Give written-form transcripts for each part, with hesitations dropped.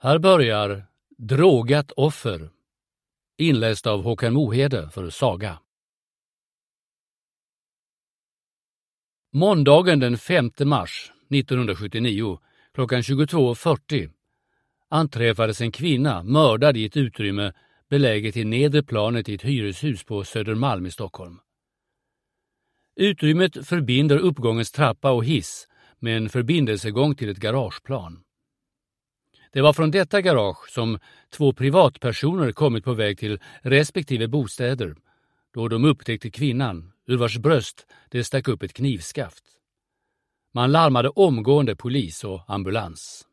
Här börjar Drogat offer, inläst av Håkan Mohede för Saga. Måndagen den 5 mars 1979 klockan 22.40 anträffades en kvinna mördad i ett utrymme beläget i nedre planet i ett hyreshus på Södermalm i Stockholm. Utrymmet förbinder uppgångens trappa och hiss med en förbindelsegång till ett garageplan. Det var från detta garage som två privatpersoner kommit på väg till respektive bostäder då de upptäckte kvinnan, ur vars bröst det stack upp ett knivskaft. Man larmade omgående polis och ambulans.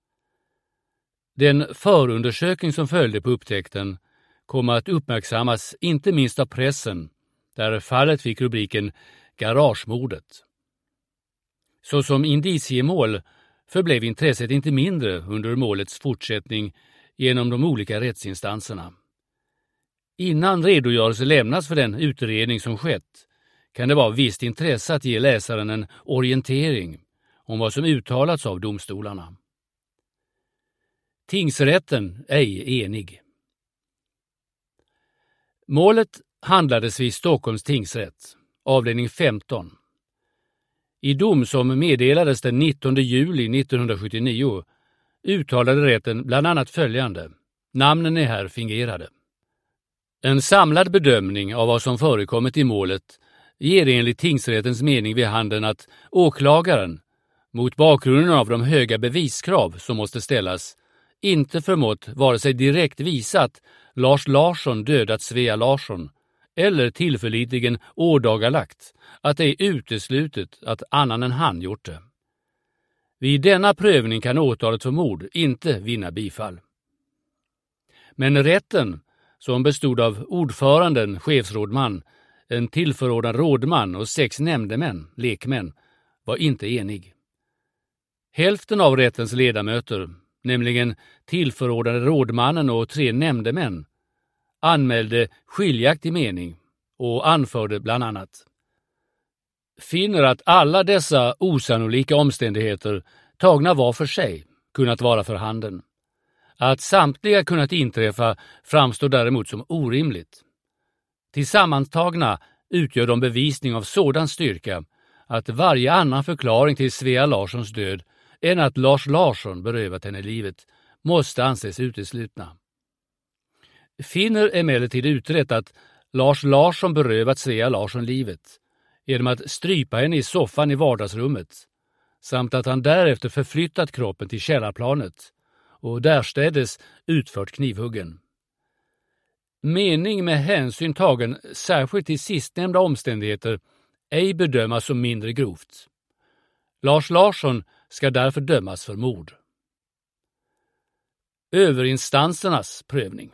Den förundersökning som följde på upptäckten kom att uppmärksammas inte minst av pressen, där fallet fick rubriken Garagemordet. Så som indiciemål förblev intresset inte mindre under målets fortsättning genom de olika rättsinstanserna. Innan redogörelse lämnas för den utredning som skett kan det vara av visst intresse att ge läsaren en orientering om vad som uttalats av domstolarna. Tingsrätten ej enig. Målet handlades vid Stockholms tingsrätt, avdelning 15. I dom som meddelades den 19 juli 1979 uttalade rätten bland annat följande: namnen är här fingerade. En samlad bedömning av vad som förekommit i målet ger enligt tingsrättens mening vid handen att åklagaren, mot bakgrunden av de höga beviskrav som måste ställas, inte förmått vare sig direkt visa att Lars Larsson dödat Svea Larsson eller tillförlitligen ådagalagt att det är uteslutet att annan än han gjort det. Vid denna prövning kan åtalet för mord inte vinna bifall. Men rätten, som bestod av ordföranden, chefsrådman, en tillförordnad rådman och 6 nämndemän, lekmän, var inte enig. Hälften av rättens ledamöter, nämligen tillförordnade rådmannen och 3 nämndemän, anmälde skiljaktig mening och anförde bland annat: finner att alla dessa osannolika omständigheter tagna var för sig kunnat vara för handen. Att samtliga kunnat inträffa framstår däremot som orimligt. Tillsammantagna utgör de bevisning av sådan styrka att varje annan förklaring till Svea Larssons död än att Lars Larsson berövat henne livet måste anses uteslutna. Finner emellertid utrett att Lars Larsson berövat Svea Larsson livet genom att strypa henne i soffan i vardagsrummet samt att han därefter förflyttat kroppen till källarplanet och därstädes utfört knivhuggen. Mening med hänsyn tagen särskilt till sistnämnda omständigheter ej bedömas som mindre grovt. Lars Larsson ska därför dömas för mord. Överinstansernas prövning.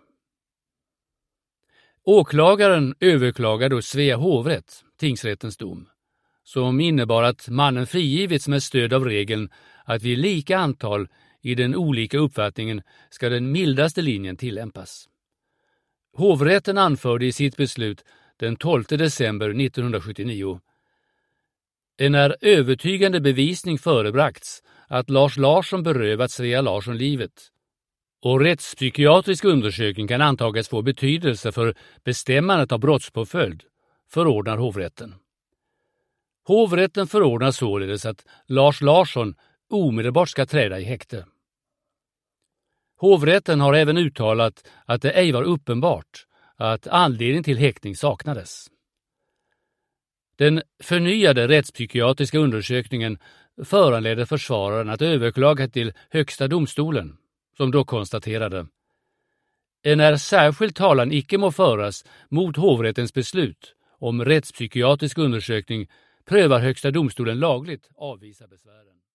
Åklagaren överklagade hos Svea hovrätt tingsrättens dom, som innebar att mannen frigivits med stöd av regeln att vid lika antal i den olika uppfattningen ska den mildaste linjen tillämpas. Hovrätten anförde i sitt beslut den 12 december 1979: när övertygande bevisning förebragts att Lars Larsson berövat Svea Larsson livet och rättspsykiatrisk undersökning kan antagas få betydelse för bestämmandet av brottspåföljd, förordnar hovrätten. Hovrätten förordnar således att Lars Larsson omedelbart ska träda i häkte. Hovrätten har även uttalat att det ej var uppenbart att anledning till häktning saknades. Den förnyade rättspsykiatriska undersökningen föranledde försvararen att överklaga till Högsta domstolen, som då konstaterade: när särskild talan icke må föras mot hovrättens beslut om rättspsykiatrisk undersökning prövar Högsta domstolen lagligt avvisa besvären.